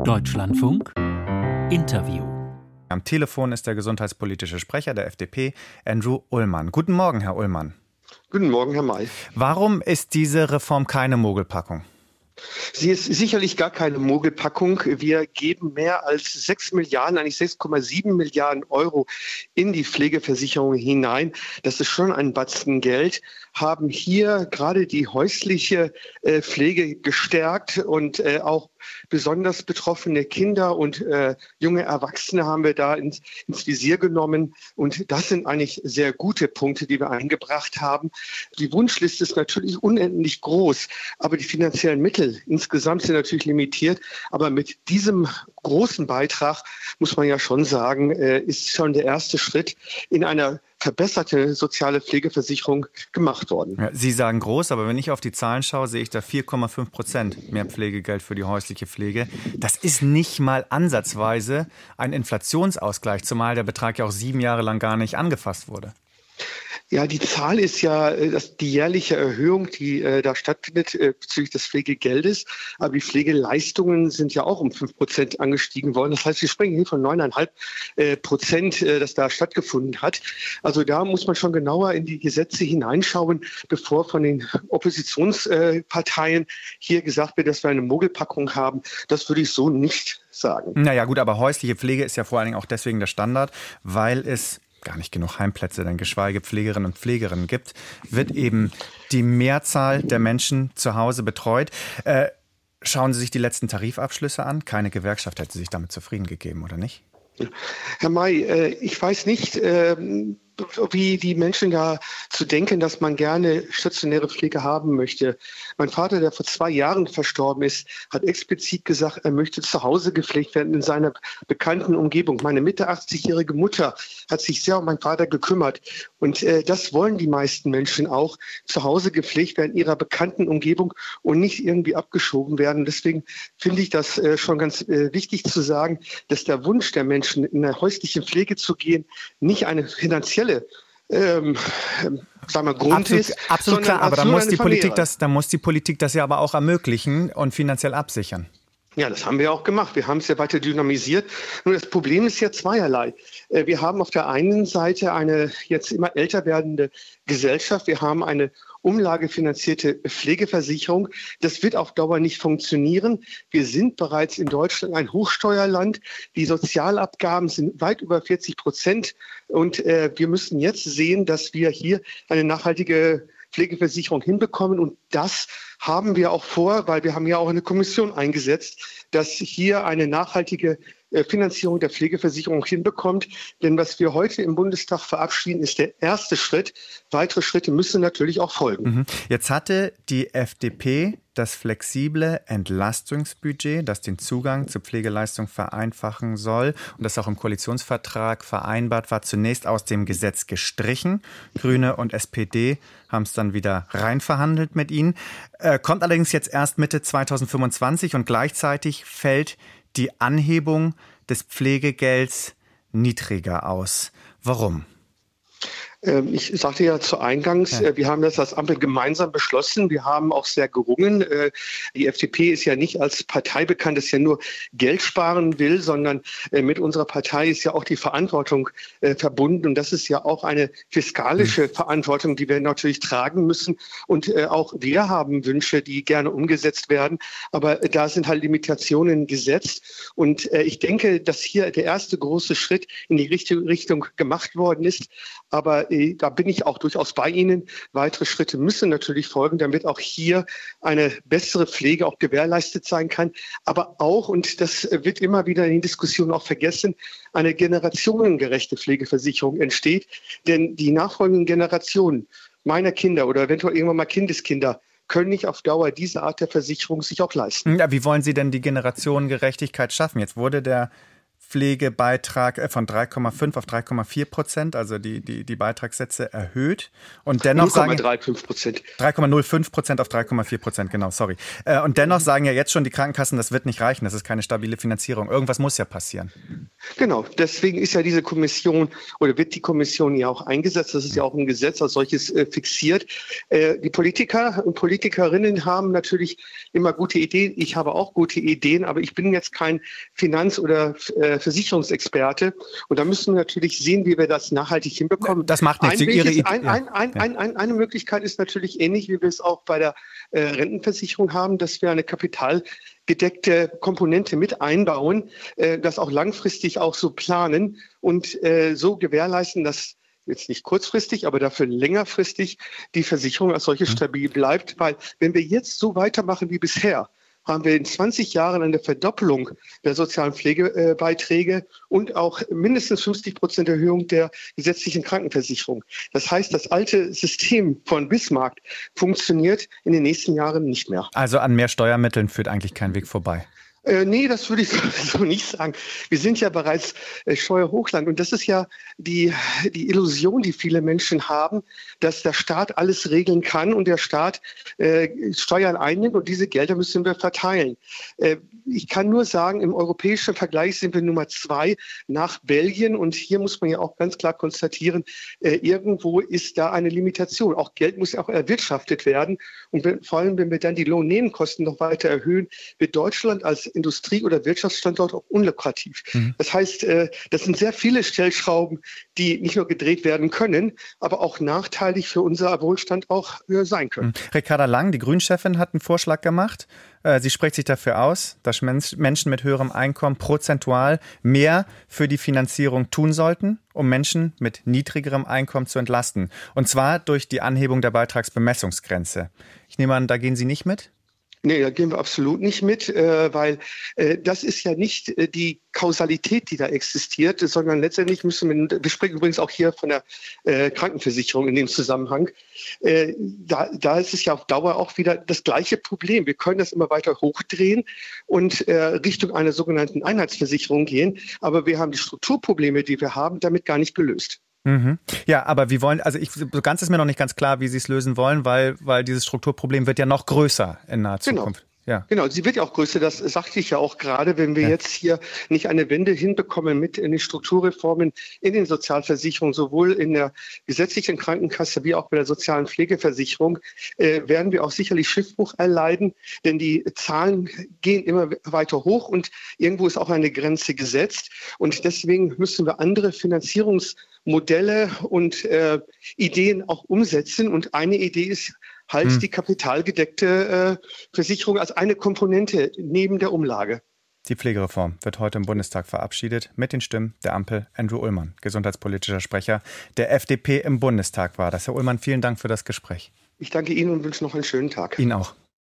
Deutschlandfunk Interview. Am Telefon ist der gesundheitspolitische Sprecher der FDP, Andrew Ullmann. Guten Morgen, Herr Ullmann. Guten Morgen, Herr May. Warum ist diese Reform keine Mogelpackung? Sie ist sicherlich gar keine Mogelpackung. Wir geben mehr als 6 Milliarden, eigentlich 6,7 Milliarden Euro in die Pflegeversicherung hinein. Das ist schon ein Batzen Geld, haben hier gerade die häusliche Pflege gestärkt und auch besonders betroffene Kinder und junge Erwachsene haben wir da ins Visier genommen. Und das sind eigentlich sehr gute Punkte, die wir eingebracht haben. Die Wunschliste ist natürlich unendlich groß, aber die finanziellen Mittel insgesamt sind natürlich limitiert. Aber mit diesem großen Beitrag, muss man ja schon sagen, ist schon der erste Schritt in einer verbesserte soziale Pflegeversicherung gemacht worden. Ja, Sie sagen groß, aber wenn ich auf die Zahlen schaue, sehe ich da 4,5% mehr Pflegegeld für die häusliche Pflege. Das ist nicht mal ansatzweise ein Inflationsausgleich, zumal der Betrag ja auch 7 Jahre lang gar nicht angefasst wurde. Ja, die Zahl ist ja die jährliche Erhöhung, die da stattfindet bezüglich des Pflegegeldes. Aber die Pflegeleistungen sind ja auch um 5% angestiegen worden. Das heißt, wir sprechen hier von 9,5%, das da stattgefunden hat. Also da muss man schon genauer in die Gesetze hineinschauen, bevor von den Oppositionsparteien hier gesagt wird, dass wir eine Mogelpackung haben. Das würde ich so nicht sagen. Naja gut, aber häusliche Pflege ist ja vor allen Dingen auch deswegen der Standard, weil es gar nicht genug Heimplätze, denn geschweige Pflegerinnen und Pflegerinnen gibt, wird eben die Mehrzahl der Menschen zu Hause betreut. Schauen Sie sich die letzten Tarifabschlüsse an. Keine Gewerkschaft hätte sich damit zufrieden gegeben, oder nicht? Herr May, ich weiß nicht, wie die Menschen da zu denken, dass man gerne stationäre Pflege haben möchte. Mein Vater, der vor 2 Jahren verstorben ist, hat explizit gesagt, er möchte zu Hause gepflegt werden in seiner bekannten Umgebung. Meine Mitte 80-jährige Mutter hat sich sehr um meinen Vater gekümmert. Und das wollen die meisten Menschen auch, zu Hause gepflegt werden in ihrer bekannten Umgebung und nicht irgendwie abgeschoben werden. Deswegen finde ich das schon ganz wichtig zu sagen, dass der Wunsch der Menschen, in eine häusliche Pflege zu gehen, nicht eine finanzielle Grund ist. Absolut klar, aber da muss die Politik das ja aber auch ermöglichen und finanziell absichern. Ja, das haben wir auch gemacht. Wir haben es ja weiter dynamisiert. Nur das Problem ist ja zweierlei. Wir haben auf der einen Seite eine jetzt immer älter werdende Gesellschaft. Wir haben eine umlagefinanzierte Pflegeversicherung. Das wird auf Dauer nicht funktionieren. Wir sind bereits in Deutschland ein Hochsteuerland. Die Sozialabgaben sind weit über 40%. Und wir müssen jetzt sehen, dass wir hier eine nachhaltige Pflegeversicherung hinbekommen. Und das haben wir auch vor, weil wir haben ja auch eine Kommission eingesetzt, dass hier eine nachhaltige Finanzierung der Pflegeversicherung hinbekommt. Denn was wir heute im Bundestag verabschieden, ist der erste Schritt. Weitere Schritte müssen natürlich auch folgen. Jetzt hatte die FDP das flexible Entlastungsbudget, das den Zugang zur Pflegeleistung vereinfachen soll und das auch im Koalitionsvertrag vereinbart war, zunächst aus dem Gesetz gestrichen. Grüne und SPD haben es dann wieder reinverhandelt mit ihnen. Kommt allerdings jetzt erst Mitte 2025 und gleichzeitig fällt die Anhebung des Pflegegelds niedriger aus. Warum? Ich sagte ja zu Eingangs, wir haben das als Ampel gemeinsam beschlossen. Wir haben auch sehr gerungen. Die FDP ist ja nicht als Partei bekannt, dass ja nur Geld sparen will, sondern mit unserer Partei ist ja auch die Verantwortung verbunden. Und das ist ja auch eine fiskalische Verantwortung, die wir natürlich tragen müssen. Und auch wir haben Wünsche, die gerne umgesetzt werden. Aber da sind halt Limitationen gesetzt. Und ich denke, dass hier der erste große Schritt in die richtige Richtung gemacht worden ist. Aber da bin ich auch durchaus bei Ihnen. Weitere Schritte müssen natürlich folgen, damit auch hier eine bessere Pflege auch gewährleistet sein kann. Aber auch, und das wird immer wieder in den Diskussionen auch vergessen, eine generationengerechte Pflegeversicherung entsteht. Denn die nachfolgenden Generationen meiner Kinder oder eventuell irgendwann mal Kindeskinder können nicht auf Dauer diese Art der Versicherung sich auch leisten. Ja, wie wollen Sie denn die Generationengerechtigkeit schaffen? Jetzt wurde der Pflegebeitrag von 3,5 auf 3,4%, also die Beitragssätze erhöht. Und dennoch 0,35%. 3,05% auf 3,4%, genau, sorry. Und dennoch sagen ja jetzt schon die Krankenkassen, das wird nicht reichen, das ist keine stabile Finanzierung. Irgendwas muss ja passieren. Genau, deswegen ist ja diese Kommission oder wird die Kommission ja auch eingesetzt. Das ist ja auch ein Gesetz als solches fixiert. Die Politiker und Politikerinnen haben natürlich immer gute Ideen. Ich habe auch gute Ideen, aber ich bin jetzt kein Finanz- oder Versicherungsexperte. Und da müssen wir natürlich sehen, wie wir das nachhaltig hinbekommen. Das macht nichts. Eine Möglichkeit ist natürlich ähnlich, wie wir es auch bei der Rentenversicherung haben, dass wir eine kapitalgedeckte Komponente mit einbauen, das auch langfristig auch so planen und so gewährleisten, dass jetzt nicht kurzfristig, aber dafür längerfristig die Versicherung als solche stabil bleibt. Weil wenn wir jetzt so weitermachen wie bisher, haben wir in 20 Jahren eine Verdoppelung der sozialen Pflegebeiträge und auch mindestens 50% Erhöhung der gesetzlichen Krankenversicherung. Das heißt, das alte System von Bismarck funktioniert in den nächsten Jahren nicht mehr. Also an mehr Steuermitteln führt eigentlich kein Weg vorbei. Nee, das würde ich so nicht sagen. Wir sind ja bereits Steuerhochland und das ist ja die Illusion, die viele Menschen haben, dass der Staat alles regeln kann und der Staat Steuern einnimmt und diese Gelder müssen wir verteilen. Ich kann nur sagen, im europäischen Vergleich sind wir Nummer 2 nach Belgien und hier muss man ja auch ganz klar konstatieren, irgendwo ist da eine Limitation. Auch Geld muss ja auch erwirtschaftet werden und vor allem, wenn wir dann die Lohnnebenkosten noch weiter erhöhen, wird Deutschland als Industrie- oder Wirtschaftsstandort auch unlukrativ. Das heißt, das sind sehr viele Stellschrauben, die nicht nur gedreht werden können, aber auch nachteilig für unser Wohlstand auch sein können. Ricarda Lang, die Grünchefin, hat einen Vorschlag gemacht. Sie spricht sich dafür aus, dass Menschen mit höherem Einkommen prozentual mehr für die Finanzierung tun sollten, um Menschen mit niedrigerem Einkommen zu entlasten. Und zwar durch die Anhebung der Beitragsbemessungsgrenze. Ich nehme an, da gehen Sie nicht mit? Nee, da gehen wir absolut nicht mit, weil das ist ja nicht die Kausalität, die da existiert, sondern letztendlich wir sprechen übrigens auch hier von der Krankenversicherung in dem Zusammenhang, da ist es ja auf Dauer auch wieder das gleiche Problem. Wir können das immer weiter hochdrehen und Richtung einer sogenannten Einheitsversicherung gehen, aber wir haben die Strukturprobleme, die wir haben, damit gar nicht gelöst. Ja, aber so ganz ist mir noch nicht ganz klar, wie Sie es lösen wollen, weil dieses Strukturproblem wird ja noch größer in naher Zukunft. Ja. Genau, sie wird ja auch größer, das sagte ich ja auch gerade, wenn wir jetzt hier nicht eine Wende hinbekommen mit den Strukturreformen in den Sozialversicherungen, sowohl in der gesetzlichen Krankenkasse wie auch bei der sozialen Pflegeversicherung, werden wir auch sicherlich Schiffbruch erleiden, denn die Zahlen gehen immer weiter hoch und irgendwo ist auch eine Grenze gesetzt und deswegen müssen wir andere Finanzierungsmodelle und Ideen auch umsetzen und eine Idee ist die kapitalgedeckte Versicherung als eine Komponente neben der Umlage. Die Pflegereform wird heute im Bundestag verabschiedet mit den Stimmen der Ampel. Andrew Ullmann, gesundheitspolitischer Sprecher der FDP im Bundestag war das. Herr Ullmann, vielen Dank für das Gespräch. Ich danke Ihnen und wünsche noch einen schönen Tag. Ihnen auch.